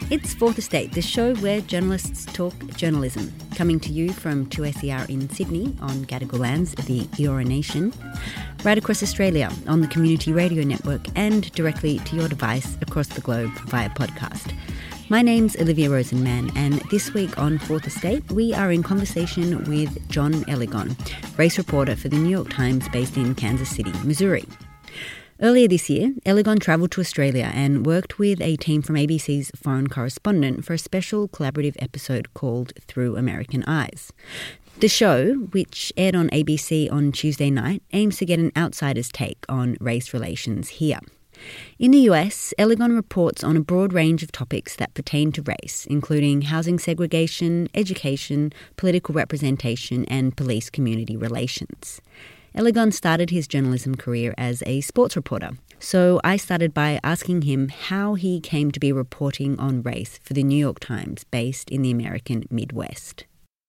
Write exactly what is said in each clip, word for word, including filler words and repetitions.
It's Fourth Estate, the show where journalists talk journalism. Coming to you from two S E R in Sydney on Gadigal lands of the Eora Nation, right across Australia on the Community Radio Network and directly to your device across the globe via podcast. My name's Olivia Rosenman, and this week on Fourth Estate we are in conversation with John Ellegon, race reporter for the New York Times based in Kansas City, Missouri. Earlier this year, Ellegon travelled to Australia and worked with a team from A B C's Foreign Correspondent for a special collaborative episode called Through American Eyes. The show, which aired on A B C on Tuesday night, aims to get an outsider's take on race relations here. In the U S, Ellegon reports on a broad range of topics that pertain to race, including housing segregation, education, political representation, and police community relations. Ellegon started his journalism career as a sports reporter, so I started by asking him how he came to be reporting on race for the New York Times, based in the American Midwest.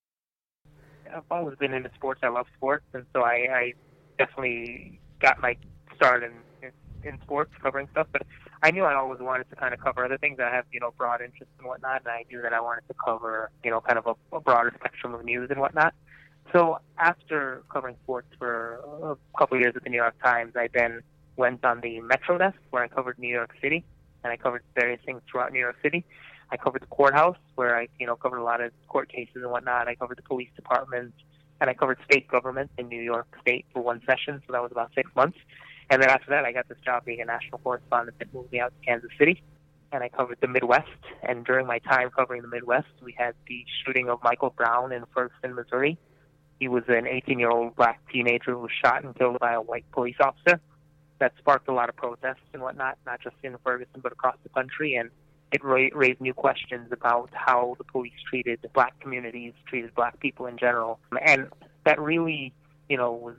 I've always been into sports. I love sports, and so I, I definitely got my start in, in, in sports, covering stuff, but I knew I always wanted to kind of cover other things. I have, you know, broad interests and whatnot, and I knew that I wanted to cover, you know, kind of a, a broader spectrum of news and whatnot. So after covering sports for a couple of years at the New York Times, I then went on the Metro desk where I covered New York City, and I covered various things throughout New York City. I covered the courthouse where I, you know, covered a lot of court cases and whatnot. I covered the police department, and I covered state government in New York State for one session, so that was about six months. And then after that, I got this job being a national correspondent that moved me out to Kansas City, and I covered the Midwest. And during my time covering the Midwest, we had the shooting of Michael Brown in Ferguson, Missouri. He was an eighteen-year-old black teenager who was shot and killed by a white police officer. That sparked a lot of protests and whatnot, not just in Ferguson, but across the country. And it ra- raised new questions about how the police treated the black communities, treated black people in general. And that really, you know, was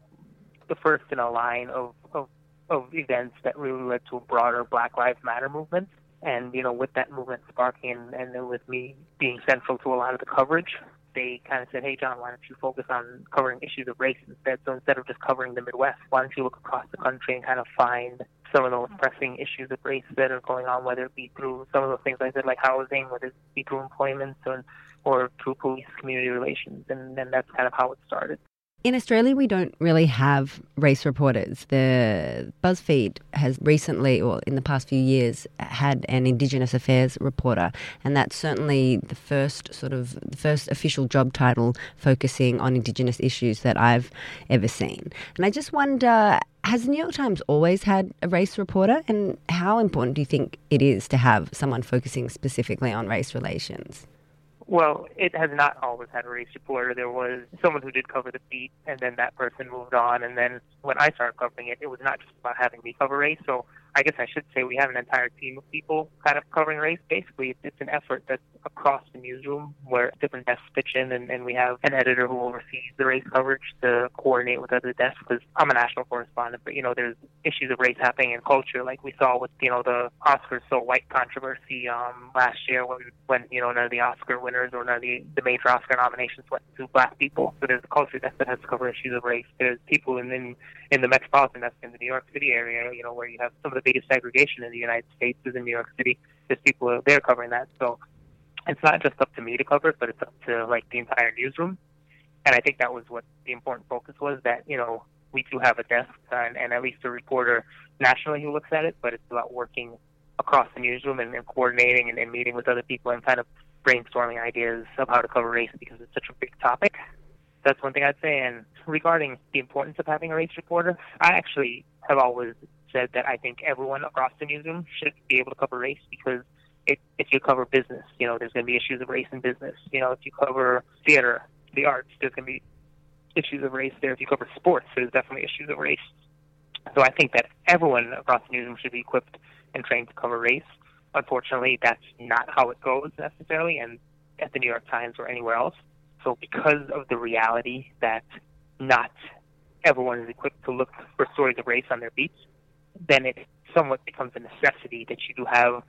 the first in a line of, of, of events that really led to a broader Black Lives Matter movement. And, you know, with that movement sparking and then with me being central to a lot of the coverage, they kind of said, hey, John, why don't you focus on covering issues of race instead? So instead of just covering the Midwest, why don't you look across the country and kind of find some of those pressing issues of race that are going on, whether it be through some of those things I said, like housing, whether it be through employment or, or through police community relations. And then that's kind of how it started. In Australia, we don't really have race reporters. The BuzzFeed has recently, or in the past few years, had an Indigenous Affairs reporter, and that's certainly the first sort of the first official job title focusing on Indigenous issues that I've ever seen. And I just wonder, has the New York Times always had a race reporter, and how important do you think it is to have someone focusing specifically on race relations? Well, it has not always had a race reporter. There was someone who did cover the beat, and then that person moved on. And then when I started covering it, it was not just about having me cover race. So I guess I should say we have an entire team of people kind of covering race. Basically, it's an effort that's across the newsroom where different desks pitch in, and, and we have an editor who oversees the race coverage to coordinate with other desks, because I'm a national correspondent, but, you know, there's issues of race happening in culture, like we saw with, you know, the Oscars So White controversy um, last year when, when, you know, none of the Oscar winners or none of the, the major Oscar nominations went to black people. So there's a culture desk that has to cover issues of race. There's people in, in, in the metropolitan desk in the New York City area, you know, where you have some of the biggest segregation in the United States is in New York City. There's people there covering that. So it's not just up to me to cover it, but it's up to, like, the entire newsroom. And I think that was what the important focus was, that, you know, we do have a desk and, and at least a reporter nationally who looks at it, but it's about working across the newsroom and, and coordinating and, and meeting with other people and kind of brainstorming ideas of how to cover race, because it's such a big topic. That's one thing I'd say. And regarding the importance of having a race reporter, I actually have always said that I think everyone across the newsroom should be able to cover race, because it, if you cover business, you know, there's going to be issues of race in business. You know, if you cover theater, the arts, there's going to be issues of race there. If you cover sports, there's definitely issues of race. So I think that everyone across the newsroom should be equipped and trained to cover race. Unfortunately, that's not how it goes necessarily, and at the New York Times or anywhere else. So because of the reality that not everyone is equipped to look for stories of race on their beats, then it somewhat becomes a necessity that you do have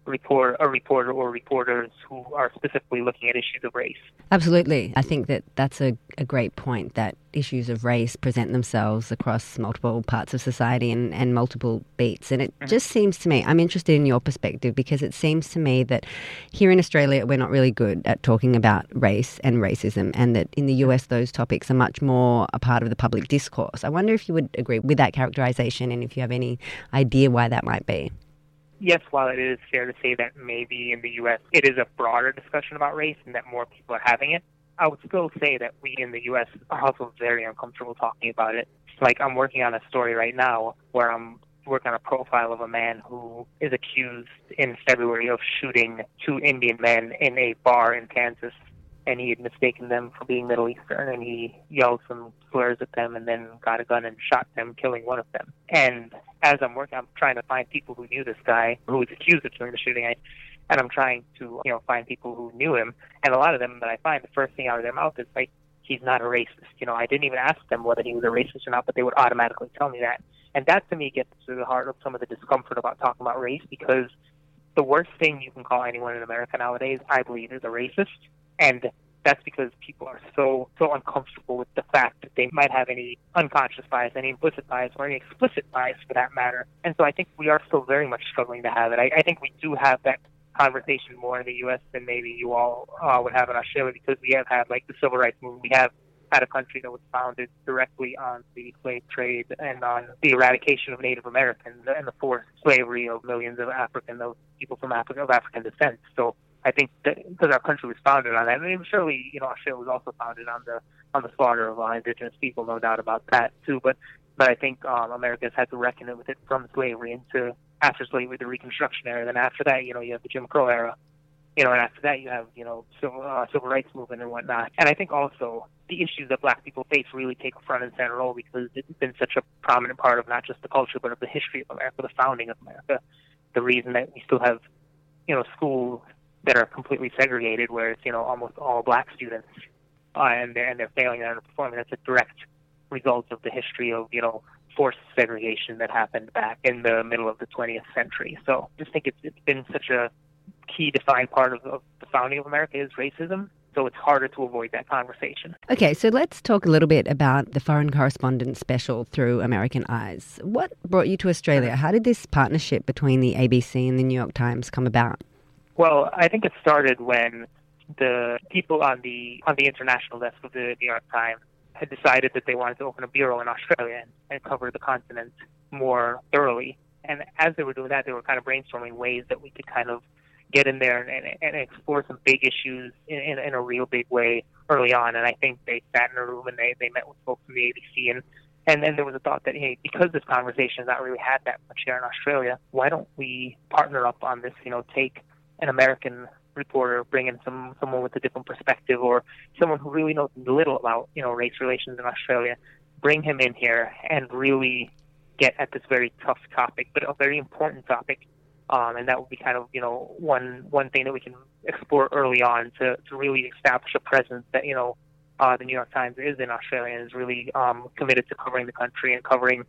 report a reporter or reporters who are specifically looking at issues of race. Absolutely. I think that that's a, a great point, that issues of race present themselves across multiple parts of society and, and multiple beats. And it mm-hmm. just seems to me, I'm interested in your perspective, because it seems to me that here in Australia, we're not really good at talking about race and racism, and that in the U S, those topics are much more a part of the public discourse. I wonder if you would agree with that characterization, and if you have any idea why that might be. Yes, while it is fair to say that maybe in the U S it is a broader discussion about race and that more people are having it, I would still say that we in the U S are also very uncomfortable talking about it. Like, I'm working on a story right now where I'm working on a profile of a man who is accused in February of shooting two Indian men in a bar in Kansas, and he had mistaken them for being Middle Eastern, and he yelled some slurs at them and then got a gun and shot them, killing one of them. And as I'm working, I'm trying to find people who knew this guy who was accused of doing the shooting, and I'm trying to, you know, find people who knew him. And a lot of them that I find, the first thing out of their mouth is like, he's not a racist. You know, I didn't even ask them whether he was a racist or not, but they would automatically tell me that. And that, to me, gets to the heart of some of the discomfort about talking about race, because the worst thing you can call anyone in America nowadays, I believe, is a racist. And that's because people are so so uncomfortable with the fact that they might have any unconscious bias, any implicit bias, or any explicit bias for that matter. And so I think we are still very much struggling to have it. I, I think we do have that conversation more in the U S than maybe you all uh, would have in Australia, because we have had, like, the civil rights movement. We have had a country that was founded directly on the slave trade and on the eradication of Native Americans and the forced slavery of millions of African, those people from Africa, of African descent. So I think that because our country was founded on that, I mean, surely, you know, Australia was also founded on the on the slaughter of uh, indigenous people, no doubt about that too. But but I think um, America's had to reckon with it from slavery into after slavery, the Reconstruction era. Then after that, you know, you have the Jim Crow era. You know, and after that, you have, you know, civil uh, civil rights movement and whatnot. And I think also the issues that Black people face really take a front and center role, because it's been such a prominent part of not just the culture, but of the history of America, the founding of America. The reason that we still have, you know, schools that are completely segregated, where it's, you know, almost all Black students, uh, and they're and they're failing and underperforming. That's a direct result of the history of, you know, forced segregation that happened back in the middle of the twentieth century. So I just think it's it's been such a key defined part of, of the founding of America is racism. So it's harder to avoid that conversation. Okay, so let's talk a little bit about the Foreign Correspondent Special through American Eyes. What brought you to Australia? How did this partnership between the A B C and the New York Times come about? Well, I think it started when the people on the on the international desk of the New York Times had decided that they wanted to open a bureau in Australia and, and cover the continent more thoroughly. And as they were doing that, they were kind of brainstorming ways that we could kind of get in there and, and, and explore some big issues in, in, in a real big way early on. And I think they sat in a room and they, they met with folks from the A B C, and And then there was a thought that, hey, because this conversation has not really had that much here in Australia, why don't we partner up on this, you know, take an American reporter, bring in some someone with a different perspective, or someone who really knows little about, you know, race relations in Australia, bring him in here and really get at this very tough topic, but a very important topic. Um, and that would be kind of, you know, one one thing that we can explore early on to, to really establish a presence that, you know, uh, the New York Times is in Australia and is really um, committed to covering the country and covering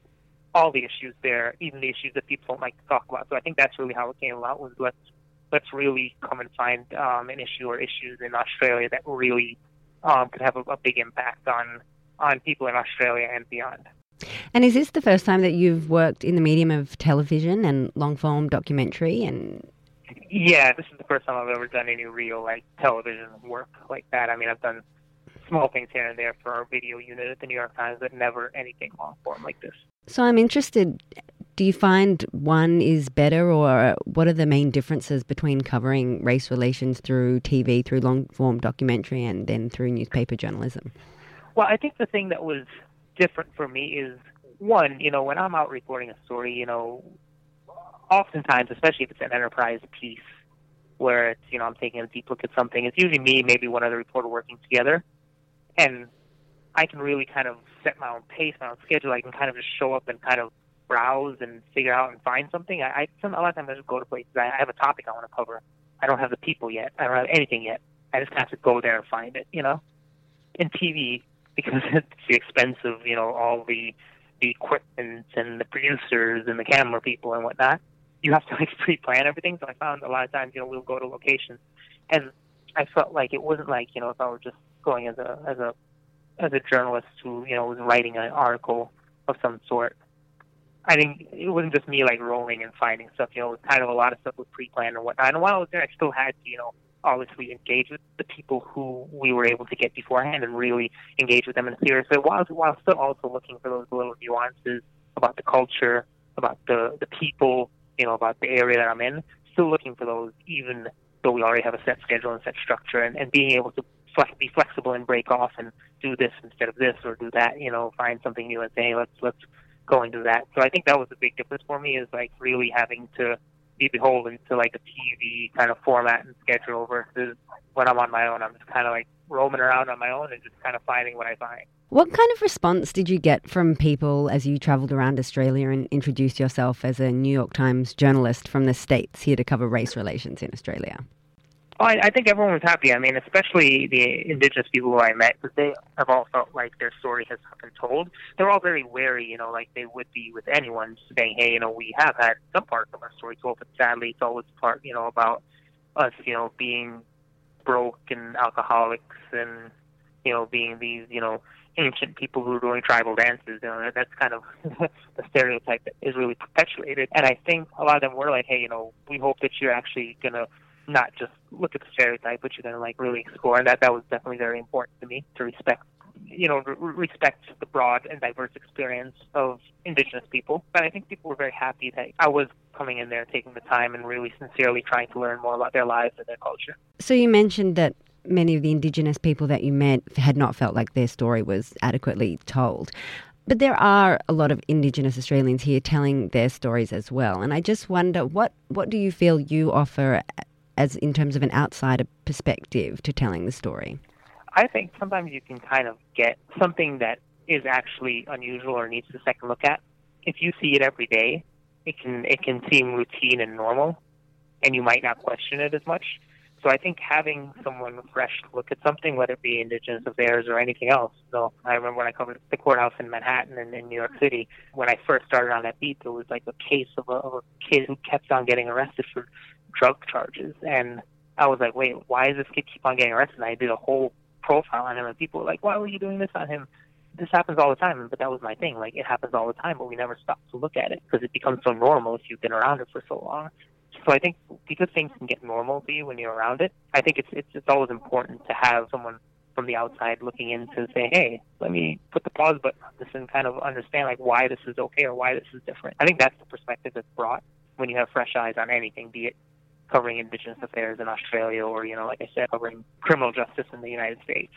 all the issues there, even the issues that people don't like to talk about. So I think that's really how it came about, was let's let's really come and find um, an issue or issues in Australia that really um, could have a, a big impact on on people in Australia and beyond. And is this the first time that you've worked in the medium of television and long-form documentary? And yeah, this is the first time I've ever done any real like television work like that. I mean, I've done small things here and there for our video unit at the New York Times, but never anything long-form like this. So I'm interested, do you find one is better, or what are the main differences between covering race relations through T V, through long-form documentary, and then through newspaper journalism? Well, I think the thing that was different for me is, one, you know, when I'm out reporting a story, you know, oftentimes, especially if it's an enterprise piece where it's, you know, I'm taking a deep look at something, it's usually me, maybe one other reporter working together. And I can really kind of set my own pace, my own schedule. I can kind of just show up and kind of browse and figure out and find something. I, I some, a lot of times I just go to places. I have a topic I want to cover. I don't have the people yet. I don't have anything yet. I just have to go there and find it, you know. In T V, because it's the expense of, you know, all the, the equipment and the producers and the camera people and whatnot, you have to like pre-plan everything. So I found a lot of times, you know, we'll go to locations, and I felt like it wasn't like, you know, if I were just going as a as a as a journalist who, you know, was writing an article of some sort. I think it wasn't just me like rolling and finding stuff. You know, it was kind of a lot of stuff was pre-planned and whatnot. And while I was there, I still had to, you know, obviously engage with the people who we were able to get beforehand and really engage with them in a serious way, while while still also looking for those little nuances about the culture, about the the people, you know, about the area that I'm in. Still looking for those, even though we already have a set schedule and set structure, and, and being able to flex, be flexible and break off and do this instead of this or do that. You know, find something new and say, hey, let's let's go and do that. So I think that was a big difference for me, is like really having to be beholden to like a T V kind of format and schedule versus when I'm on my own. I'm just kind of like roaming around on my own and just kind of finding what I find. What kind of response did you get from people as you travelled around Australia and introduced yourself as a New York Times journalist from the States here to cover race relations in Australia? Oh, I, I think everyone was happy. I mean, especially the Indigenous people who I met, because they have all felt like their story has not been told. They're all very wary, you know, like they would be with anyone saying, hey, you know, we have had some parts of our story told, but sadly it's always part, you know, about us, you know, being broke and alcoholics and, you know, being these, you know, ancient people who are doing tribal dances. You know, that's kind of the stereotype that is really perpetuated. And I think a lot of them were like, hey, you know, we hope that you're actually going to not just look at the stereotype, but you're going to like really explore. And that, that was definitely very important to me, to respect, you know, re- respect the broad and diverse experience of Indigenous people. But I think people were very happy that I was coming in there, taking the time and really sincerely trying to learn more about their lives and their culture. So you mentioned that many of the Indigenous people that you met had not felt like their story was adequately told. But there are a lot of Indigenous Australians here telling their stories as well. And I just wonder, what, what do you feel you offer as in terms of an outsider perspective to telling the story? I think sometimes you can kind of get something that is actually unusual or needs a second look at. If you see it every day, it can it can seem routine and normal, and you might not question it as much. So I think having someone fresh to look at something, whether it be Indigenous affairs or anything else. So I remember when I covered the courthouse in Manhattan and in New York City, when I first started on that beat, there was like a case of a, of a kid who kept on getting arrested for drug charges. And I was like, wait, why does this kid keep on getting arrested? And I did a whole profile on him, and people were like, why were you doing this on him? This happens all the time. But that was my thing. Like, it happens all the time, but we never stop to look at it because it becomes so normal if you've been around it for so long. So I think because things can get normal to you when you're around it, I think it's it's it's always important to have someone from the outside looking in to say, hey, let me put the pause button on this and kind of understand like why this is okay or why this is different. I think that's the perspective that's brought when you have fresh eyes on anything, be it covering Indigenous affairs in Australia or, you know, like I said, covering criminal justice in the United States.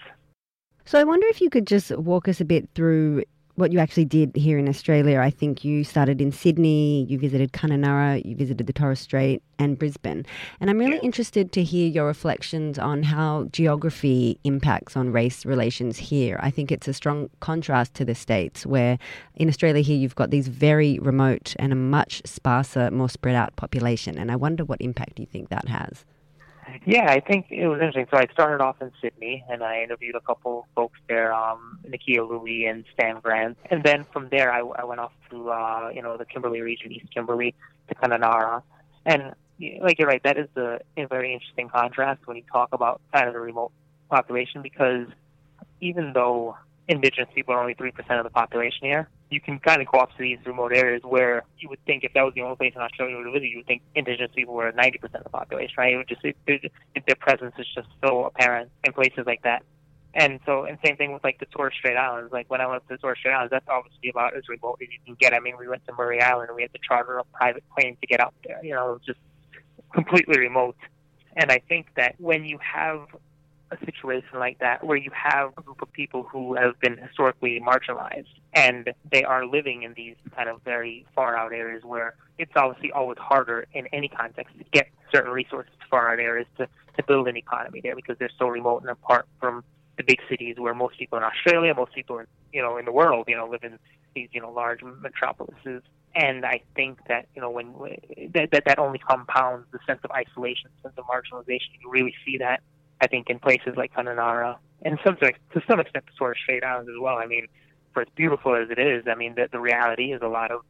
So I wonder if you could just walk us a bit through what you actually did here in Australia. I think you started in Sydney, you visited Kununurra, you visited the Torres Strait and Brisbane. And I'm really yeah. interested to hear your reflections on how geography impacts on race relations here. I think it's a strong contrast to the States, where in Australia here you've got these very remote and a much sparser, more spread out population. And I wonder what impact you think that has. Yeah, I think it was interesting. So I started off in Sydney, and I interviewed a couple folks there, um, Nikia Louie and Stan Grant. And then from there, I, I went off to, uh, you know, the Kimberley region, East Kimberley, to Kununurra. And like you're right, that is a, a very interesting contrast when you talk about kind of the remote population, because even though Indigenous people are only three percent of the population here, you can kind of go off to these remote areas where you would think if that was the only place in Australia you would visit, you would think Indigenous people were ninety percent of the population, right? It would just, it, it, their presence is just so apparent in places like that. And so, and same thing with like the Torres Strait Islands. Like when I went to the Torres Strait Islands, that's obviously about as remote as you can get. I mean, we went to Murray Island and we had to charter a private plane to get out there. You know, it was just completely remote. And I think that when you have a situation like that, where you have a group of people who have been historically marginalized and they are living in these kind of very far out areas where it's obviously always harder in any context to get certain resources to far out areas to, to build an economy there because they're so remote and apart from the big cities where most people in Australia, most people in, you know, in the world, you know, live in these, you know, large metropolises. And I think that, you know, when that, that, that only compounds the sense of isolation, sense of marginalization. You really see that, I think, in places like Kununurra and some, to some extent the Torres Strait Islands as well. I mean, for as beautiful as it is, I mean, the, the reality is a lot of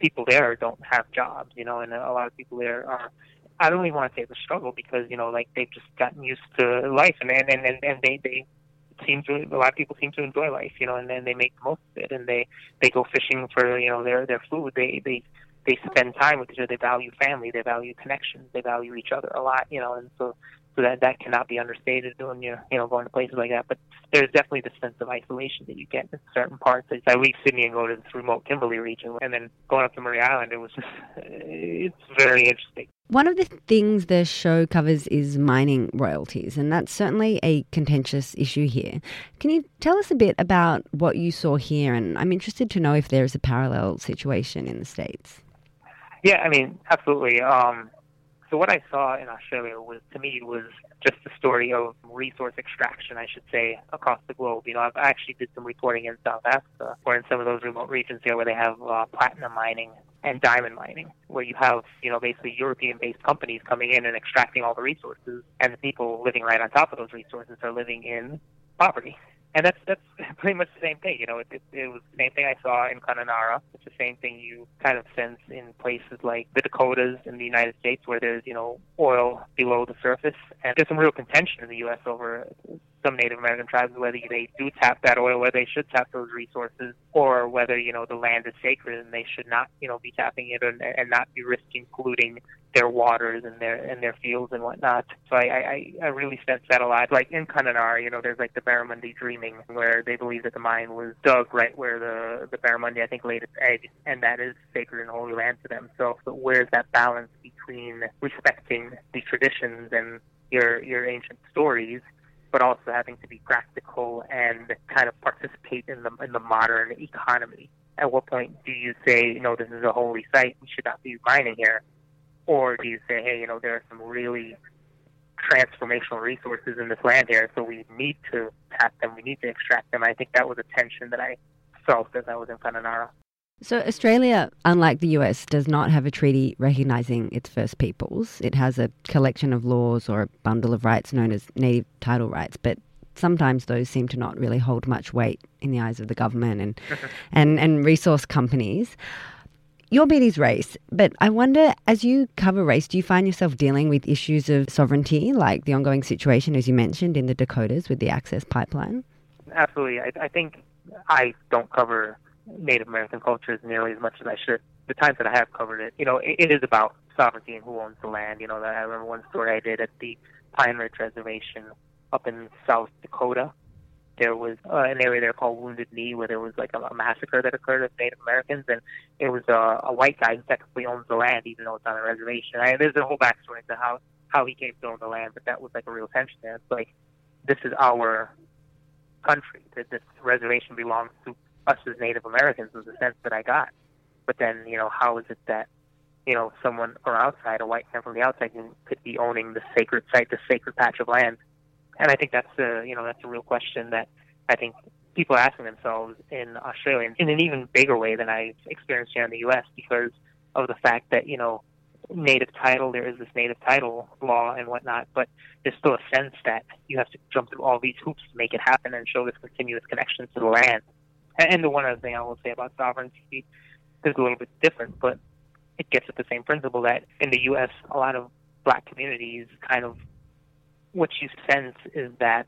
people there don't have jobs, you know, and a lot of people there are, I don't even want to say the struggle because, you know, like they've just gotten used to life and, and, and, and they, they seem to, a lot of people seem to enjoy life, you know, and then they make the most of it and they, they go fishing for, you know, their, their food. They, they, they spend time with each other. They value family. They value connections. They value each other a lot, you know, and so, so that, that cannot be understated when you're, you know, going to places like that. But there's definitely this sense of isolation that you get in certain parts. I leave Sydney and go to this remote Kimberley region, and then going up to Murray Island, it was just, it's very interesting. One of the things the show covers is mining royalties, and that's certainly a contentious issue here. Can you tell us a bit about what you saw here? And I'm interested to know if there's a parallel situation in the States. Yeah, I mean, absolutely. Um, so what I saw in Australia was, to me, was just the story of resource extraction, I should say, across the globe. You know, I've actually did some reporting in South Africa or in some of those remote regions there where they have uh, platinum mining and diamond mining, where you have, you know, basically European-based companies coming in and extracting all the resources, and the people living right on top of those resources are living in poverty. And that's that's pretty much the same thing. You know, it, it, it was the same thing I saw in Kununurra. It's the same thing you kind of sense in places like the Dakotas in the United States, where there's, you know, oil below the surface. And there's some real contention in the U S over some Native American tribes, whether they do tap that oil, whether they should tap those resources, or whether, you know, the land is sacred and they should not, you know, be tapping it and, and not be risking polluting their waters and their and their fields and whatnot. So I, I, I really sense that a lot. Like in Kununurra, you know, there's like the Barramundi dreaming, where they believe that the mine was dug right where the, the Barramundi, I think, laid its egg, and that is sacred and holy land to them. So, so where's that balance between respecting the traditions and your your ancient stories, but also having to be practical and kind of participate in the in the modern economy? At what point do you say, you know, this is a holy site, we should not be mining here? Or do you say, hey, you know, there are some really transformational resources in this land here, so we need to tap them, we need to extract them? I think that was a tension that I felt as I was in Kununurra. So Australia, unlike the U S, does not have a treaty recognising its First Peoples. It has a collection of laws or a bundle of rights known as native title rights, but sometimes those seem to not really hold much weight in the eyes of the government and and, and resource companies. Your beat is race, but I wonder, as you cover race, do you find yourself dealing with issues of sovereignty, like the ongoing situation, as you mentioned, in the Dakotas with the Access Pipeline? Absolutely. I, I think I don't cover Native American cultures nearly as much as I should. The times that I have covered it, you know, it, it is about sovereignty and who owns the land. You know, I remember one story I did at the Pine Ridge Reservation up in South Dakota. There was uh, an area there called Wounded Knee, where there was like a, a massacre that occurred of Native Americans, and it was uh, a white guy who technically owns the land, even though it's on a reservation. I, there's a whole backstory to how, how he came to own the land, but that was like a real tension there. It's like, this is our country. That this reservation belongs to us as Native Americans, was the sense that I got. But then, you know, how is it that, you know, someone from outside, a white man from the outside, could be owning the sacred site, the sacred patch of land? And I think that's a, you know, that's a real question that I think people are asking themselves in Australia in an even bigger way than I've experienced here in the U S, because of the fact that, you know, native title, there is this native title law and whatnot, but there's still a sense that you have to jump through all these hoops to make it happen and show this continuous connection to the land. And the one other thing I will say about sovereignty is a little bit different, but it gets at the same principle that in the U S, a lot of black communities kind of, what you sense is that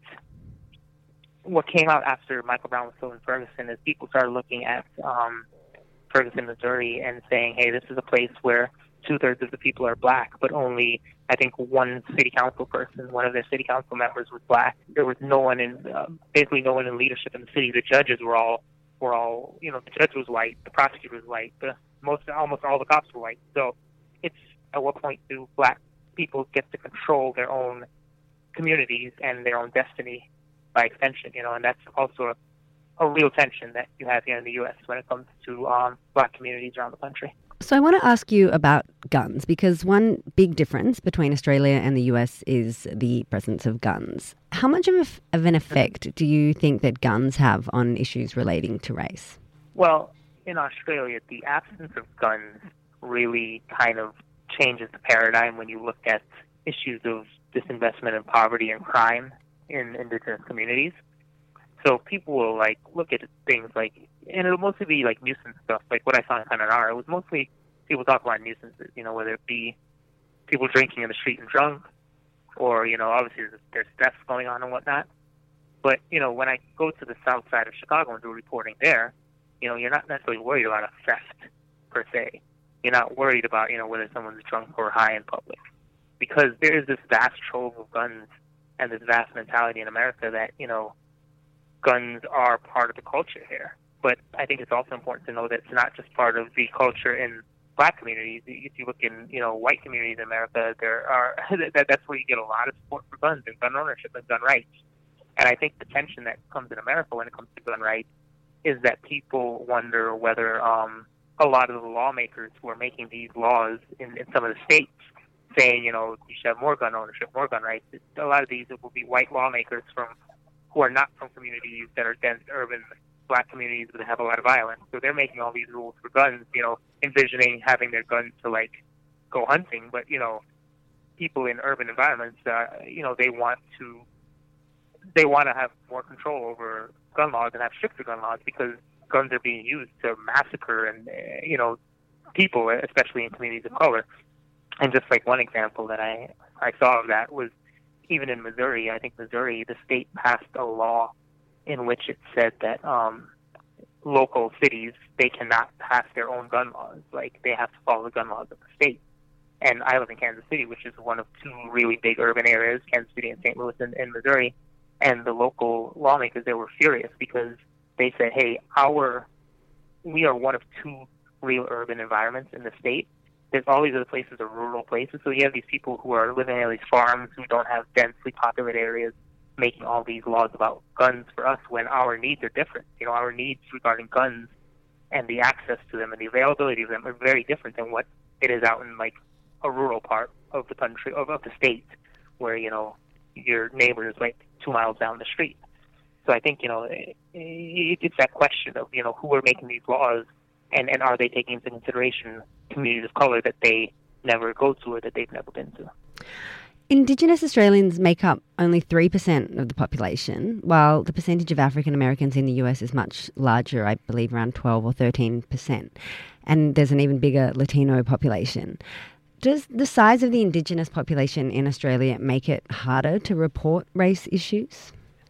what came out after Michael Brown was killed in Ferguson is people started looking at um, Ferguson, Missouri, and saying, hey, this is a place where two-thirds of the people are black, but only, I think, one city council person, one of their city council members was black. There was no one in, uh, basically no one in leadership in the city. The judges were all, were all, you know, the judge was white, the prosecutor was white, the most, almost all the cops were white. So it's, at what point do black people get to control their own communities and their own destiny by extension, you know, and that's also a, a real tension that you have here in the U S when it comes to um, black communities around the country. So I want to ask you about guns, because one big difference between Australia and the U S is the presence of guns. How much of, a, of an effect do you think that guns have on issues relating to race? Well, in Australia, the absence of guns really kind of changes the paradigm when you look at issues of disinvestment and poverty and crime in indigenous communities. So people will like look at things like and it'll mostly be like nuisance stuff, like what I saw in Canada. It was mostly people talk about nuisances, you know, whether it be people drinking in the street and drunk, or, you know, obviously there's, there's thefts going on and whatnot. But, you know, when I go to the south side of Chicago and do reporting there, you know, you're not necessarily worried about a theft per se. You're not worried about, you know, whether someone's drunk or high in public. Because there is this vast trove of guns and this vast mentality in America that, you know, guns are part of the culture here. But I think it's also important to know that it's not just part of the culture in black communities. If you look in, you know, white communities in America, there are that, that's where you get a lot of support for guns and gun ownership and gun rights. And I think the tension that comes in America when it comes to gun rights is that people wonder whether um, a lot of the lawmakers who are making these laws in, in some of the states saying, you know, you should have more gun ownership, more gun rights, a lot of these will be white lawmakers from who are not from communities that are dense urban black communities that have a lot of violence. So they're making all these rules for guns, you know, envisioning having their guns to, like, go hunting. But, you know, people in urban environments, uh, you know, they want to they want to have more control over gun laws and have stricter gun laws because guns are being used to massacre and, uh, you know, people, especially in communities of color. And just like one example that I, I saw of that was even in Missouri. I think Missouri, the state passed a law in which it said that um, local cities, they cannot pass their own gun laws. Like, they have to follow the gun laws of the state. And I live in Kansas City, which is one of two really big urban areas, Kansas City and Saint Louis in, in Missouri. And the local lawmakers, they were furious because they said, hey, our we are one of two real urban environments in the state. There's all these other places are rural places. So you have these people who are living in these farms who don't have densely populated areas making all these laws about guns for us when our needs are different. You know, our needs regarding guns and the access to them and the availability of them are very different than what it is out in, like, a rural part of the country, of, of the state, where, you know, your neighbor is, like, two miles down the street. So I think, you know, it, it's that question of, you know, who are making these laws and, and are they taking into consideration communities of color that they never go to or that they've never been to. Indigenous Australians make up only three percent of the population, while the percentage of African Americans in the U S is much larger, I believe around twelve or thirteen percent. And there's an even bigger Latino population. Does the size of the Indigenous population in Australia make it harder to report race issues?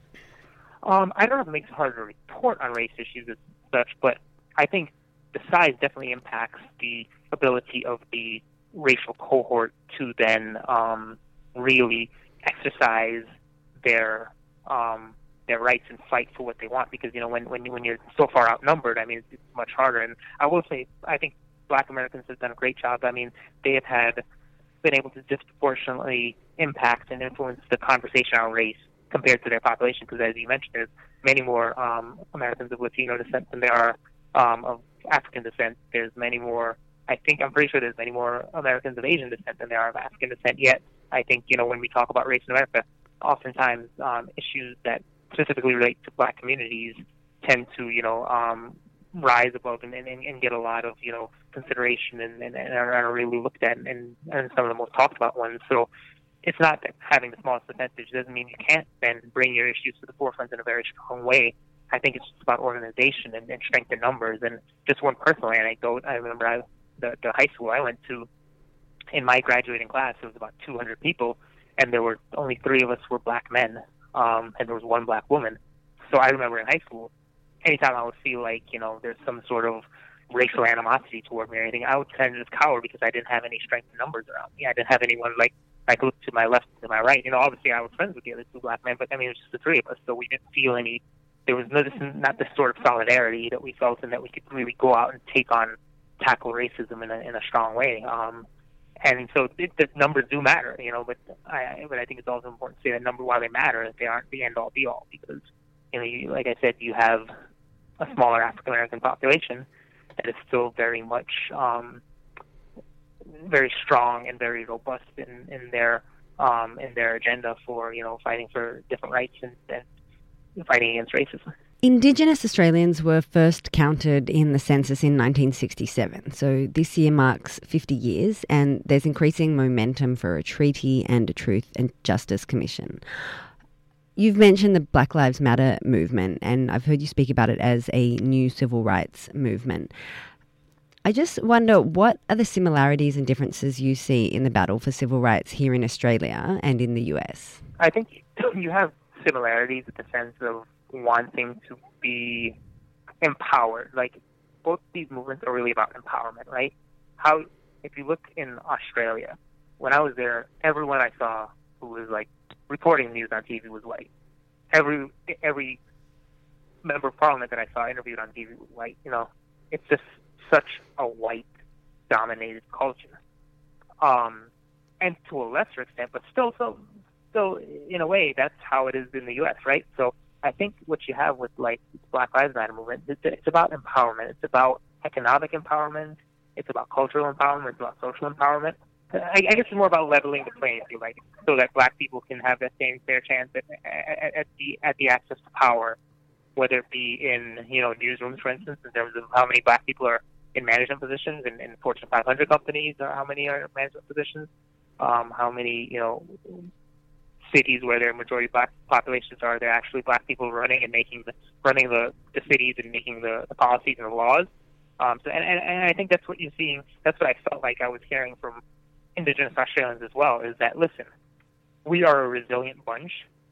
Um, I don't know if it makes it harder to report on race issues as such, but I think the size definitely impacts the ability of the racial cohort to then um, really exercise their um, their rights and fight for what they want. Because, you know, when when when you're so far outnumbered, I mean, it's, it's much harder. And I will say, I think Black Americans have done a great job. I mean, they have had been able to disproportionately impact and influence the conversation on race compared to their population. Because, as you mentioned, there's many more um, Americans of Latino descent than there are um, of African descent. There's many more. I think I'm pretty sure there's many more Americans of Asian descent than there are of African descent. Yet, I think, you know, when we talk about race in America, oftentimes um, issues that specifically relate to Black communities tend to, you know, um, rise above and, and, and get a lot of, you know, consideration and, and, and are really looked at and, and some of the most talked about ones. So it's not that having the smallest percentage doesn't mean you can't then bring your issues to the forefront in a very strong way. I think it's just about organization and, and strength in numbers. And just one personal anecdote, I remember I, the, the high school I went to, in my graduating class, it was about two hundred people, and there were only three of us were Black men, um, and there was one Black woman. So I remember in high school, anytime I would feel like, you know, there's some sort of racial animosity toward me or anything, I would kind of just cower because I didn't have any strength in numbers around me. I didn't have anyone, like, I could look to my left, to my right. You know, obviously I was friends with the other two Black men, but, I mean, it was just the three of us, so we didn't feel any, there was no, this, not this sort of solidarity that we felt and that we could really go out and take on, tackle racism in a, in a strong way. Um, and so it, the numbers do matter, you know, but I, but I think it's also important to say that number, while they matter, they aren't the end-all, be-all, because, you know, you, like I said, you have a smaller African-American population that is still very much um, very strong and very robust in, in their um, in their agenda for, you know, fighting for different rights and, and fighting against racism. Indigenous Australians were first counted in the census in nineteen sixty-seven, so this year marks fifty years, and there's increasing momentum for a treaty and a Truth and Justice Commission. You've mentioned the Black Lives Matter movement, and I've heard you speak about it as a new civil rights movement. I just wonder, what are the similarities and differences you see in the battle for civil rights here in Australia and in the U S? I think you have similarities in the sense of wanting to be empowered. Like, both these movements are really about empowerment, right? How, if you look in Australia, when I was there, everyone I saw who was like reporting news on T V was white. Every every member of parliament that I saw interviewed on T V was white. You know, it's just such a white-dominated culture, um, and to a lesser extent, but still, so, still, in a way, that's how it is in the U S, right? So I think what you have with like Black Lives Matter movement, it's, it's about empowerment. It's about economic empowerment. It's about cultural empowerment. It's about social empowerment. I, I guess it's more about leveling the playing field, like, so that Black people can have that same fair chance at, at, at the at the access to power, whether it be in, you know, newsrooms, for instance, in terms of how many Black people are in management positions in, in Fortune five hundred companies, or how many are in management positions, um, how many, you know, cities where their majority Black populations are, they're actually Black people running and making the running the, the cities and making the, the policies and the laws. Um, so, and, and, and I think that's what you're seeing. That's what I felt like I was hearing from Indigenous Australians as well, is that, listen, we are a resilient bunch.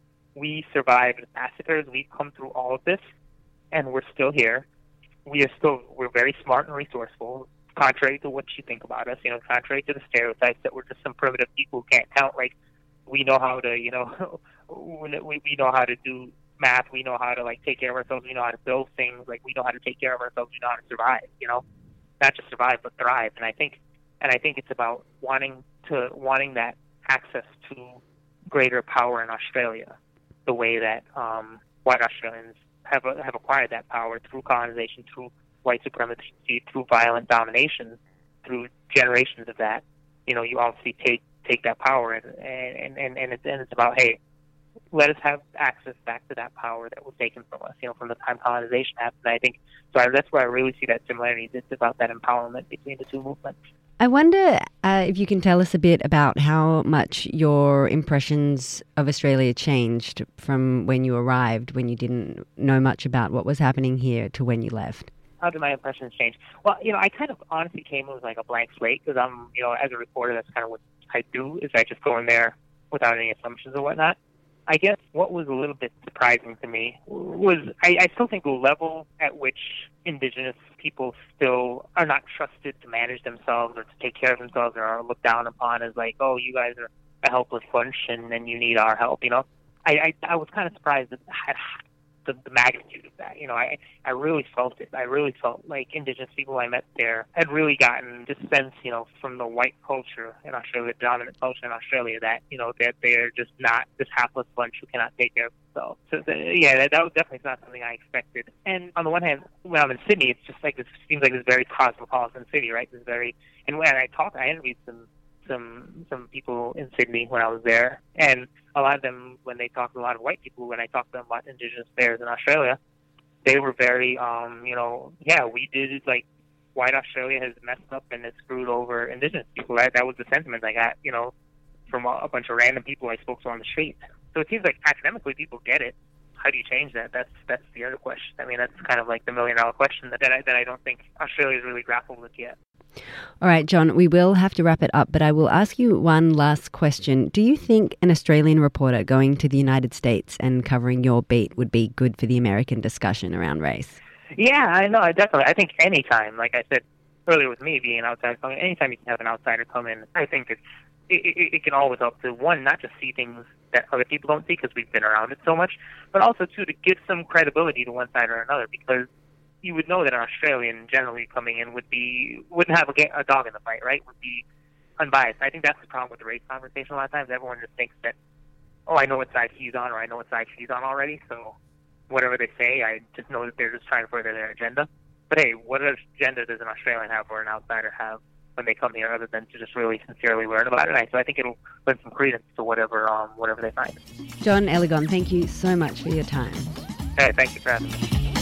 We survived massacres. We've come through all of this, and we're still here. We are still, we're very smart and resourceful, contrary to what you think about us, you know, contrary to the stereotypes that we're just some primitive people who can't count. Like, we know how to, you know, we, we know how to do math. We know how to, like, take care of ourselves. We know how to build things. Like, we know how to take care of ourselves. We know how to survive, you know, not just survive, but thrive. And I think, and I think it's about wanting to, wanting that access to greater power in Australia, the way that um, white Australians have uh, have acquired that power through colonization, through white supremacy, through violent domination, through generations of that. You know, you obviously take take that power, and and and and it's, and it's about, hey, let us have access back to that power that was taken from us. You know, from the time colonization happened. I think so. I, that's where I really see that similarity. It's about that empowerment between the two movements. I wonder uh, if you can tell us a bit about how much your impressions of Australia changed from when you arrived, when you didn't know much about what was happening here, to when you left. How did my impressions change? Well, you know, I kind of honestly came with like a blank slate, because I'm, you know, as a reporter, that's kind of what I do, is I just go in there without any assumptions or whatnot. I guess what was a little bit surprising to me was I, I still think the level at which Indigenous people still are not trusted to manage themselves or to take care of themselves, or are looked down upon as like, oh, you guys are a helpless bunch and, and you need our help, you know. I, I, I was kind of surprised at the, the magnitude of that. You know, I, I really felt it. I really felt like Indigenous people I met there had really gotten this sense, you know, from the white culture in Australia, the dominant culture in Australia, that, you know, that they're just not this hapless bunch who cannot take care of themselves. So, the, yeah, that, that was definitely not something I expected. And on the one hand, when I'm in Sydney, it's just like, this seems like this very cosmopolitan city, right? This very, and when I talked, I interviewed some some some people in Sydney when I was there, and a lot of them, when they talked to a lot of white people, when I talked to them about Indigenous affairs in Australia, they were very, um, you know, yeah, we did it, like, white Australia has messed up and has screwed over Indigenous people. That, that was the sentiment I got, you know, from a, a bunch of random people I spoke to on the street. So it seems like academically people get it. How do you change that? That's that's the other question. I mean, that's kind of like the million dollar question that, that I that I don't think Australia's really grappled with yet. All right, John, we will have to wrap it up, but I will ask you one last question. Do you think an Australian reporter going to the United States and covering your beat would be good for the American discussion around race? Yeah, I know, definitely. I think any time, like I said earlier with me being an outsider, anytime you can have an outsider come in, I think it's, it, it, it can always help to, one, not just see things that other people don't see because we've been around it so much, but also, two, to give some credibility to one side or another, because you would know that an Australian generally coming in would be, wouldn't have a, a dog in the fight, right? Would be unbiased. I think that's the problem with the race conversation a lot of times. Everyone just thinks that, oh, I know what side he's on, or I know what side she's on already, so whatever they say, I just know that they're just trying to further their agenda. But hey, what agenda does an Australian have or an outsider have when they come here, other than to just really sincerely learn about it? So I think it'll lend some credence to whatever um, whatever they find. John Ellegon, thank you so much for your time. Hey, thank you for having me.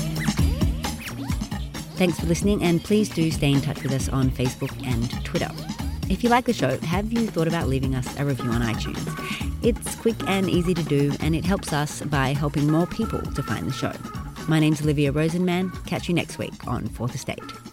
Thanks for listening, and please do stay in touch with us on Facebook and Twitter. If you like the show, have you thought about leaving us a review on iTunes? It's quick and easy to do, and it helps us by helping more people to find the show. My name's Olivia Rosenman. Catch you next week on Fourth Estate.